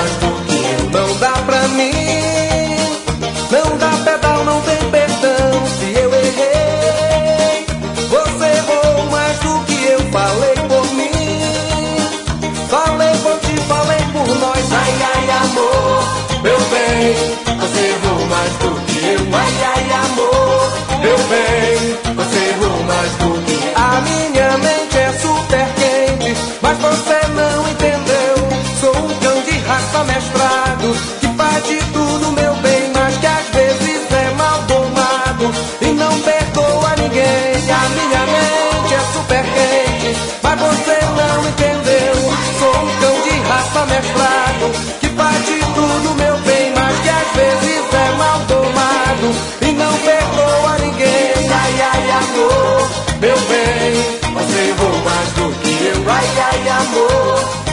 mais do que eu. Não dá pra mim, não dá pedal, não tem perdão. Se eu errei, você errou mais do que eu. Falei por mim, falei por ti, falei por nós. Ai, ai, amor, meu bem, você errou mais do que eu. Ai, ai, amor, meu bem, você errou mais do que eu. A minha mente é super quente, mas você não entendeu. Sou um cão de raça mestrado, que faz de tudo, meu bem, mas que às vezes é mal domado e não perdoa ninguém. A minha mente é super quente, mas você não entendeu. Sou um cão de raça mestrado, que faz de tudo, meu bem, mas que às vezes é mal domado e não perdoa ninguém. Ai, ai, amor, meu bem, você errou mais do que eu. Ai, ai, amor,